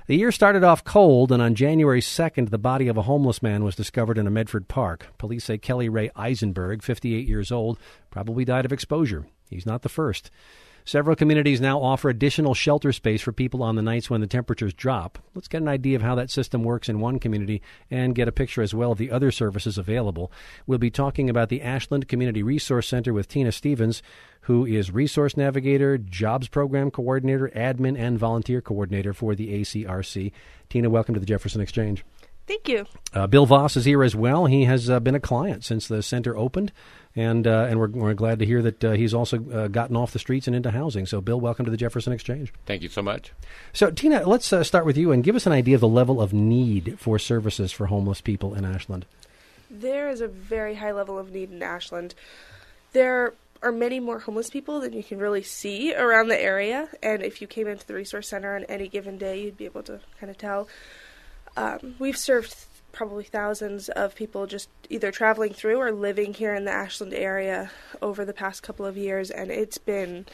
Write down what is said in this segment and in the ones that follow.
The year started off cold, and on January 2nd, the body of a homeless man was discovered in a Medford park. Police say Kelly Ray Eisenberg, 58 years old, probably died of exposure. He's not the first. Several communities now offer additional shelter space for people on the nights when the temperatures drop. Let's get an idea of how that system works in one community and get a picture as well of the other services available. We'll be talking about the Ashland Community Resource Center with Tina Stevens, who is Resource Navigator, Jobs Program Coordinator, Admin, and Volunteer Coordinator for the ACRC. Tina, welcome to the Jefferson Exchange. Thank you. Bill Voss is here as well. He has been a client since the center opened, and we're glad to hear that he's also gotten off the streets and into housing. So, Bill, welcome to the Jefferson Exchange. Thank you so much. So, Tina, let's start with you and give us an idea of the level of need for services for homeless people in Ashland. There is a very high level of need in Ashland. There are many more homeless people than you can really see around the area, and if you came into the Resource Center on any given day, you'd be able to kind of tell. We've served probably thousands of people just either traveling through or living here in the Ashland area over the past couple of years, and it's been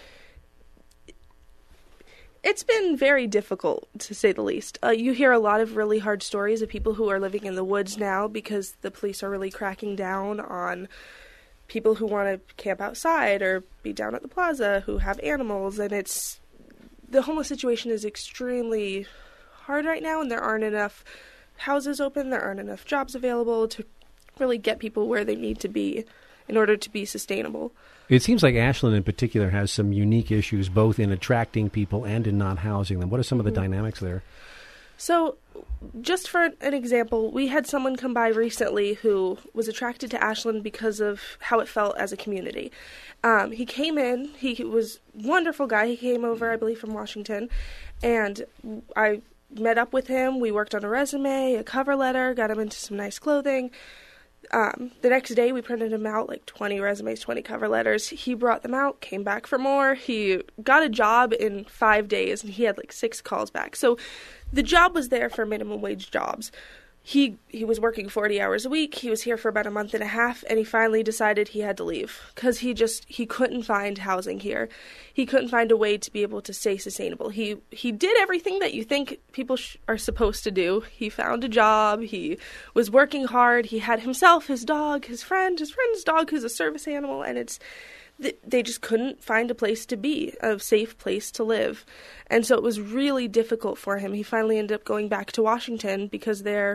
very difficult, to say the least. You hear a lot of really hard stories of people who are living in the woods now because the police are really cracking down on people who want to camp outside or be down at the plaza who have animals, and the homeless situation is extremely hard right now, and there aren't enough houses open, there aren't enough jobs available to really get people where they need to be in order to be sustainable. It seems like Ashland in particular has some unique issues both in attracting people and in not housing them. What are some of the dynamics there? So, just for an example, we had someone come by recently who was attracted to Ashland because of how it felt as a community. He came in, he was a wonderful guy, he came over, I believe, from Washington, and I met up with him. We worked on a resume, a cover letter, got him into some nice clothing. The next day, we printed him out like 20 resumes, 20 cover letters. He brought them out, came back for more. He got a job in 5 days, and he had like 6 calls back. So the job was there for minimum wage jobs. He was working 40 hours a week. He was here for about a month and a half, and he finally decided he had to leave because he couldn't find housing here. He couldn't find a way to be able to stay sustainable. He did everything that you think people are supposed to do. He found a job. He was working hard. He had himself, his dog, his friend's dog, who's a service animal, and they just couldn't find a place to be, a safe place to live. And so it was really difficult for him. He finally ended up going back to Washington because there's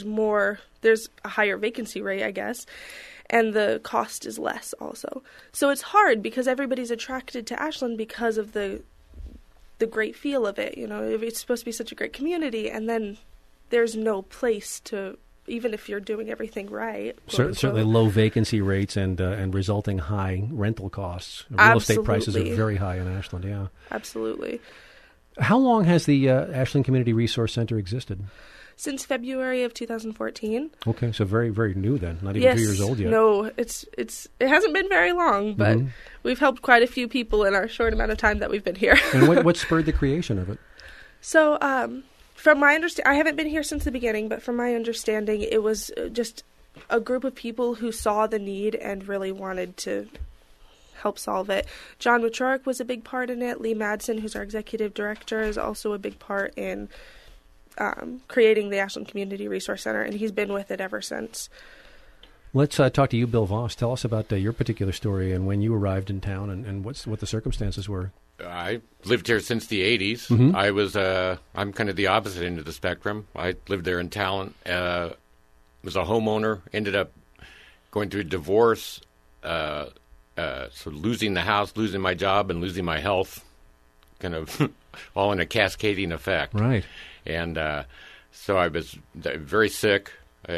a higher vacancy rate, I guess, and the cost is less also. So it's hard because everybody's attracted to Ashland because of the great feel of it. You know, it's supposed to be such a great community, and then there's no place to, even if you're doing everything right. Certainly low vacancy rates and resulting high rental costs. Real Absolutely. Estate prices are very high in Ashland, yeah. Absolutely. How long has the Ashland Community Resource Center existed? Since February of 2014. Okay, so very, very new then. Not even 2 years old yet. No, it hasn't been very long, but we've helped quite a few people in our short amount of time that we've been here. And what spurred the creation of it? So, from my understanding, I haven't been here since the beginning, but from my understanding, it was just a group of people who saw the need and really wanted to help solve it. John Wieczorek was a big part in it. Lee Madsen, who's our executive director, is also a big part in creating the Ashland Community Resource Center, and he's been with it ever since. Let's talk to you, Bill Voss. Tell us about your particular story and when you arrived in town and what the circumstances were. I lived here since the 80s. I'm kind of the opposite end of the spectrum. I lived there in Talent, was a homeowner, ended up going through a divorce, so losing the house, losing my job, and losing my health, kind of all in a cascading effect. Right. And so I was very sick,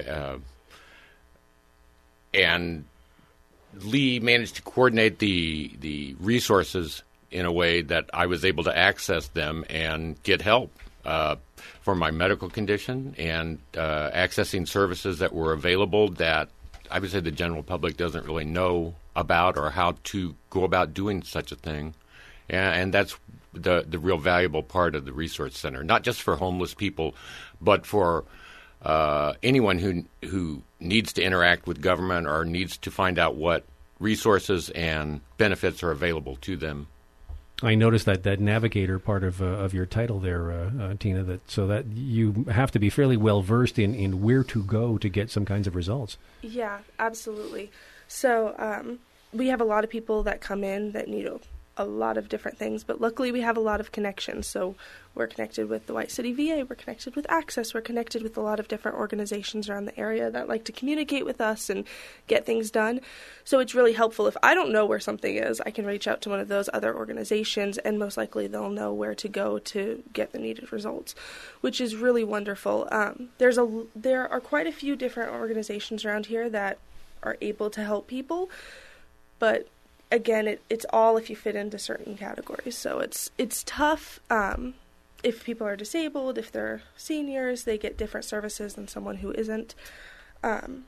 and Lee managed to coordinate the resources in a way that I was able to access them and get help for my medical condition and accessing services that were available that I would say the general public doesn't really know about or how to go about doing such a thing. And that's the real valuable part of the Resource Center, not just for homeless people, but for anyone who needs to interact with government or needs to find out what resources and benefits are available to them. I noticed that navigator part of your title there, Tina, so that you have to be fairly well versed in where to go to get some kinds of results. Yeah, absolutely. So we have a lot of people that come in that need a lot of different things, but luckily we have a lot of connections. So we're connected with the White City VA, we're connected with Access, we're connected with a lot of different organizations around the area that like to communicate with us and get things done. So it's really helpful. If I don't know where something is, I can reach out to one of those other organizations, and most likely they'll know where to go to get the needed results, which is really wonderful. There are quite a few different organizations around here that are able to help people, but again, it's all if you fit into certain categories. So it's tough. If people are disabled, if they're seniors, they get different services than someone who isn't. And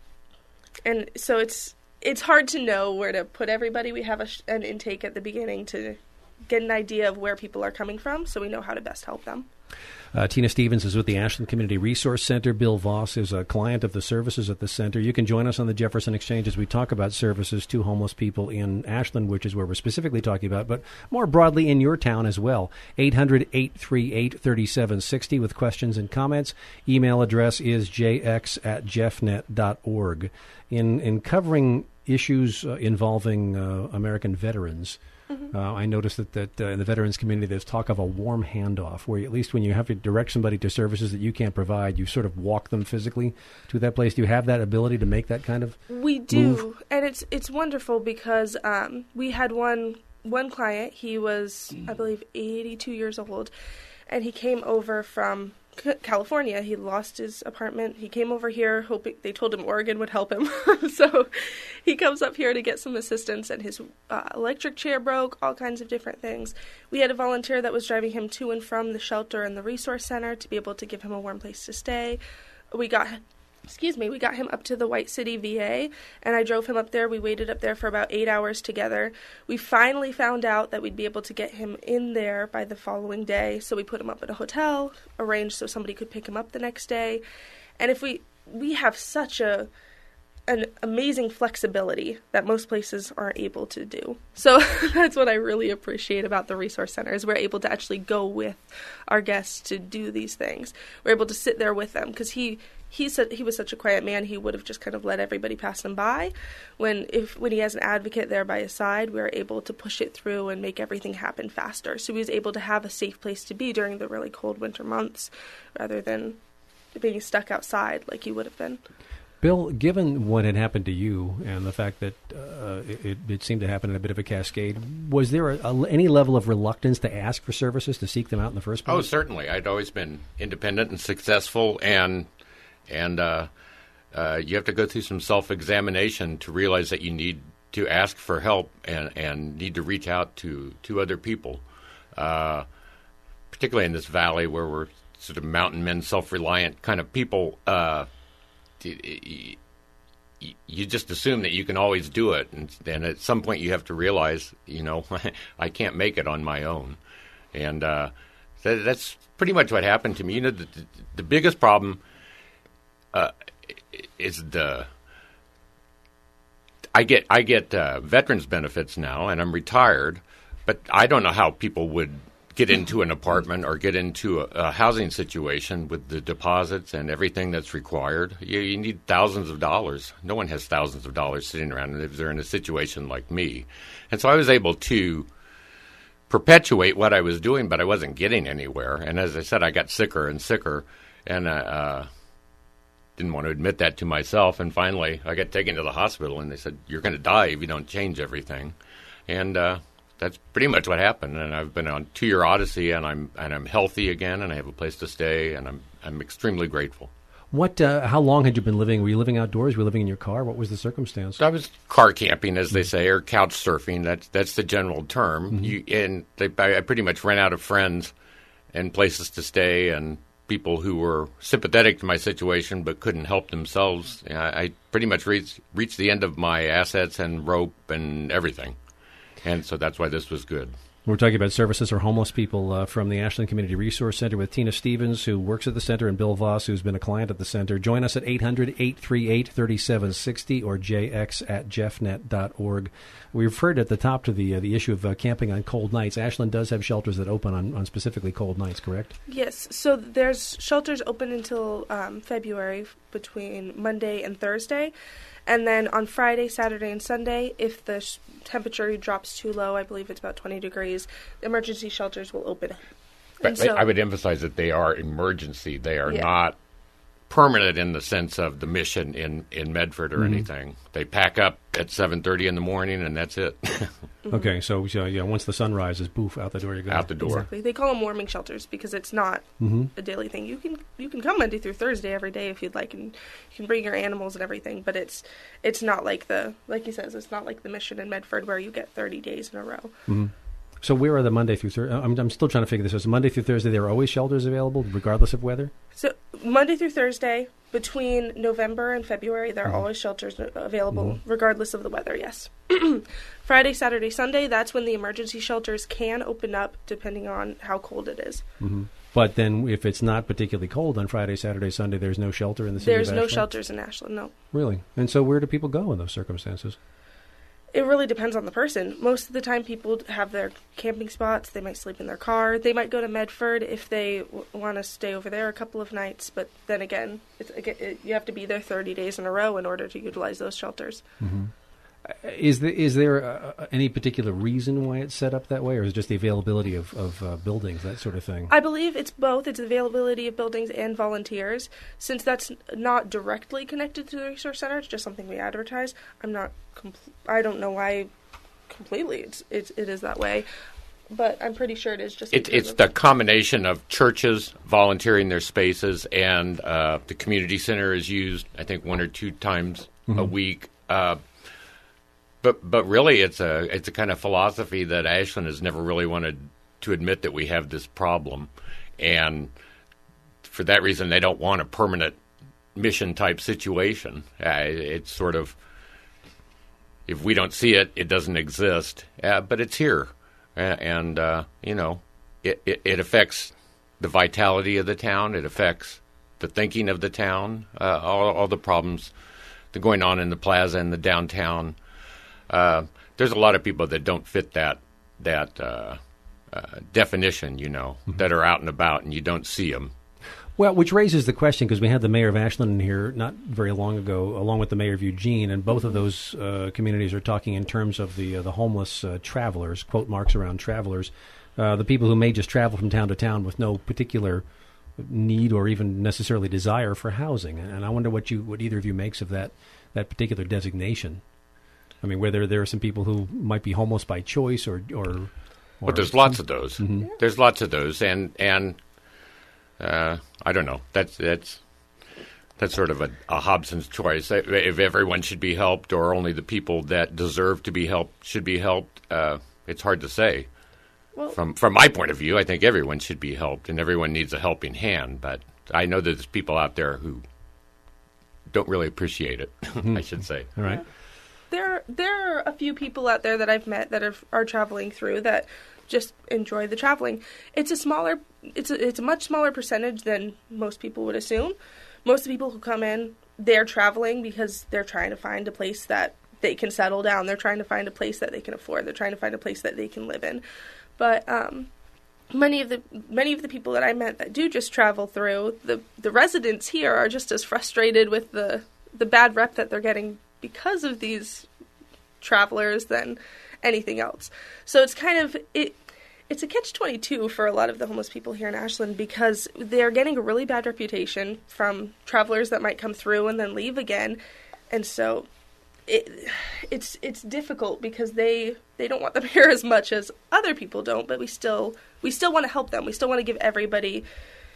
so it's hard to know where to put everybody. We have an intake at the beginning to get an idea of where people are coming from, so we know how to best help them. Tina Stevens is with the Ashland Community Resource Center. Bill Voss is a client of the services at the center. You can join us on the Jefferson Exchange as we talk about services to homeless people in Ashland, which is where we're specifically talking about, but more broadly in your town as well. 800-838-3760 with questions and comments. Email address is jx@jeffnet.org. In covering issues involving American veterans, I noticed that in the veterans community there's talk of a warm handoff, where at least when you have to direct somebody to services that you can't provide, you sort of walk them physically to that place. Do you have that ability to make that kind of We do, move? And it's wonderful because we had one client. He was, I believe, 82 years old, and he came over from California. He lost his apartment. He came over here hoping, they told him Oregon would help him. So he comes up here to get some assistance, and his electric chair broke, all kinds of different things. We had a volunteer that was driving him to and from the shelter and the resource center to be able to give him a warm place to stay. We got him up to the White City VA, and I drove him up there. We waited up there for about 8 hours together. We finally found out that we'd be able to get him in there by the following day, so we put him up at a hotel, arranged so somebody could pick him up the next day. And if we have such an amazing flexibility that most places aren't able to do. So that's what I really appreciate about the Resource Center, is we're able to actually go with our guests to do these things. We're able to sit there with them, because he said he was such a quiet man, he would have just kind of let everybody pass him by. When he has an advocate there by his side, we were able to push it through and make everything happen faster. So he was able to have a safe place to be during the really cold winter months, rather than being stuck outside like he would have been. Bill, given what had happened to you and the fact that it seemed to happen in a bit of a cascade, was there any level of reluctance to ask for services, to seek them out in the first place? Oh, certainly. I'd always been independent and successful, and you have to go through some self-examination to realize that you need to ask for help and need to reach out to other people, particularly in this valley where we're sort of mountain men, self-reliant kind of people. You just assume that you can always do it, and at some point you have to realize, I can't make it on my own, and that's pretty much what happened to me. The biggest problem is I get veterans benefits now, and I'm retired, but I don't know how people would get into an apartment or get into a housing situation with the deposits and everything that's required. You need thousands of dollars. No one has thousands of dollars sitting around if they're in a situation like me. And so I was able to perpetuate what I was doing, but I wasn't getting anywhere. And as I said, I got sicker and sicker, and didn't want to admit that to myself. And finally, I got taken to the hospital, and they said, "You're going to die if you don't change everything." And that's pretty much what happened. And I've been on a 2-year odyssey, and I'm healthy again, and I have a place to stay, and I'm extremely grateful. How long had you been living? Were you living outdoors? Were you living in your car? What was the circumstance? I was car camping, as they say, or couch surfing. That's the general term. Mm-hmm. I pretty much ran out of friends and places to stay, and people who were sympathetic to my situation but couldn't help themselves. I pretty much reached the end of my assets and rope and everything. And so that's why this was good. We're talking about services for homeless people from the Ashland Community Resource Center with Tina Stevens, who works at the center, and Bill Voss, who's been a client at the center. Join us at 800-838-3760 or jx@jeffnet.org. We referred at the top to the issue of camping on cold nights. Ashland does have shelters that open on specifically cold nights, correct? Yes. So there's shelters open until February between Monday and Thursday. And then on Friday, Saturday, and Sunday, if the temperature drops too low, I believe it's about 20 degrees, emergency shelters will open. But I would emphasize that they are emergency. They are not permanent in the sense of the mission in Medford or anything. They pack up at 7:30 in the morning, and that's it. Okay, so once the sun rises, poof, out the door you go. Out the door. Exactly. They call them warming shelters because it's not a daily thing. You can come Monday through Thursday every day if you'd like, and you can bring your animals and everything. But it's not like like he says, it's not like the mission in Medford where you get 30 days in a row. Mm-hmm. So where are the Monday through Thursday? I'm still trying to figure this out. So Monday through Thursday, there are always shelters available, regardless of weather? So Monday through Thursday, between November and February, there are always shelters available, regardless of the weather, yes. Friday, Saturday, Sunday, that's when the emergency shelters can open up, depending on how cold it is. Mm-hmm. But then if it's not particularly cold on Friday, Saturday, Sunday, there's no shelter in the city of Ashland? There's no shelters in Ashland, no. Really? And so where do people go in those circumstances? It really depends on the person. Most of the time, people have their camping spots. They might sleep in their car. They might go to Medford if they want to stay over there a couple of nights. But then again, you have to be there 30 days in a row in order to utilize those shelters. Mm-hmm. Is there any particular reason why it's set up that way, or is it just the availability of buildings, that sort of thing? I believe it's both. It's availability of buildings and volunteers. Since that's not directly connected to the Resource Center, it's just something we advertise. I don't know why completely it is that way, but I'm pretty sure it is just. It's the combination of churches volunteering their spaces, and the community center is used, I think, 1 or 2 times a week. But really, it's a kind of philosophy that Ashland has never really wanted to admit that we have this problem, and for that reason, they don't want a permanent mission type situation. It's sort of, if we don't see it, it doesn't exist, but it's here, and it affects the vitality of the town. It affects the thinking of the town. All the problems that are going on in the plaza and the downtown. There's a lot of people that don't fit that definition, that are out and about and you don't see them. Well, which raises the question, because we had the mayor of Ashland in here not very long ago, along with the mayor of Eugene, and both of those communities are talking in terms of the homeless travelers, quote marks around travelers, the people who may just travel from town to town with no particular need or even necessarily desire for housing. And I wonder what either of you makes of that particular designation. I mean, whether there are some people who might be homeless by choice or but there's lots of those. Mm-hmm. There's lots of those, and I don't know. That's sort of a Hobson's choice. If everyone should be helped, or only the people that deserve to be helped should be helped, it's hard to say. Well, from my point of view, I think everyone should be helped, and everyone needs a helping hand. But I know that there's people out there who don't really appreciate it. I should say. All right. Yeah. There are a few people out there that I've met that are traveling through that just enjoy the traveling. It's a much smaller percentage than most people would assume. Most of the people who come in, they're traveling because they're trying to find a place that they can settle down. They're trying to find a place that they can afford. They're trying to find a place that they can live in. But many of the people that I met that do just travel through, the residents here are just as frustrated with the bad rep that they're getting because of these travelers than anything else. So it's kind of it's a catch-22 for a lot of the homeless people here in Ashland, because they're getting a really bad reputation from travelers that might come through and then leave again. And so it's difficult because they don't want them here as much as other people don't, but we still want to help them. We still want to give everybody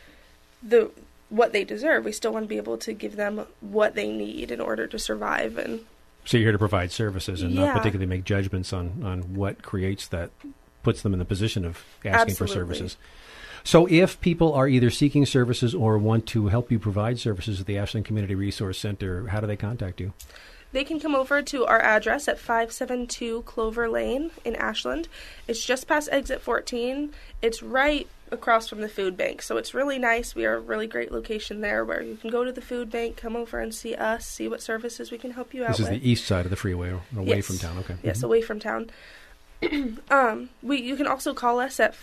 what they deserve. We still want to be able to give them what they need in order to survive. And so you're here to provide services and not particularly make judgments on what puts them in the position of asking for services. So if people are either seeking services or want to help you provide services at the Ashland Community Resource Center, how do they contact you? they can come over to our address at 572 Clover Lane in Ashland. It's just past exit 14. It's right across from the food bank, so it's really nice. We are a really great location there where you can go to the food bank, come over and see us, see what services we can help you out with. This is the east side of the freeway, away from town. Okay. Yes, away from town. You can also call us at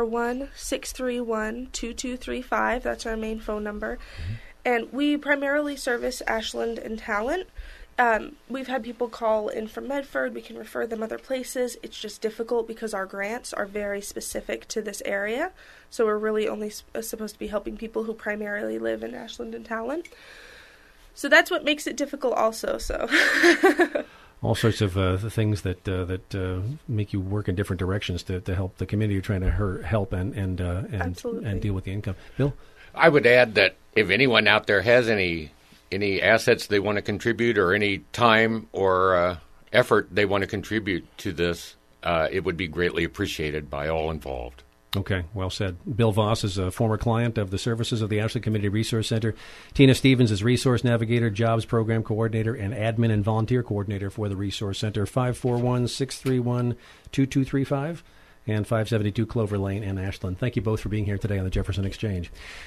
541-631-2235. That's our main phone number. And we primarily service Ashland and Talent. We've had people call in from Medford. We can refer them other places. It's just difficult because our grants are very specific to this area. So we're really only supposed to be helping people who primarily live in Ashland and Talent. So that's what makes it difficult also. So all sorts of things that make you work in different directions to help the community you're trying to help and deal with the income. Bill? I would add that if anyone out there has any assets they want to contribute or any time or effort they want to contribute to this, it would be greatly appreciated by all involved. Okay, well said. Bill Voss is a former client of the services of the Ashland Community Resource Center. Tina Stevens is Resource Navigator, Jobs Program Coordinator, and Admin and Volunteer Coordinator for the Resource Center. 541-631-2235 and 572 Clover Lane in Ashland. Thank you both for being here today on the Jefferson Exchange.